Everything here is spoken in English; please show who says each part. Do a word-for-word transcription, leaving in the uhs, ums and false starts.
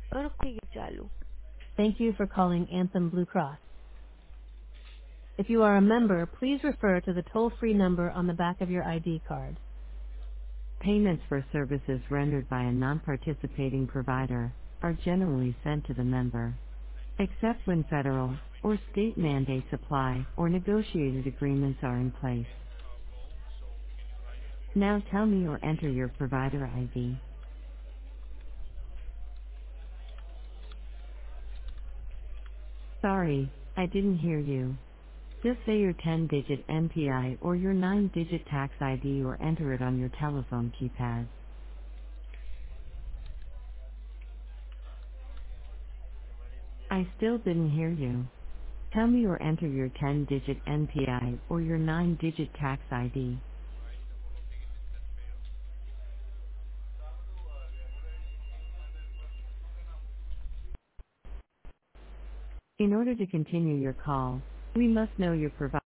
Speaker 1: रुक ठीक है चालू।
Speaker 2: Thank you for calling Anthem Blue Cross. If you are a member, please refer to the toll-free number on the back of your I D card. Payments for services rendered by a non-participating provider are generally sent to the member, except when federal or state mandates apply or negotiated agreements are in place. Now tell me or enter your provider I D. Sorry, I didn't hear you. Just say your ten-digit N P I or your nine-digit tax I D or enter it on your telephone keypad. I still didn't hear you. Tell me or enter your ten-digit N P I or your nine-digit tax I D. In order to continue your call, we must know your provider.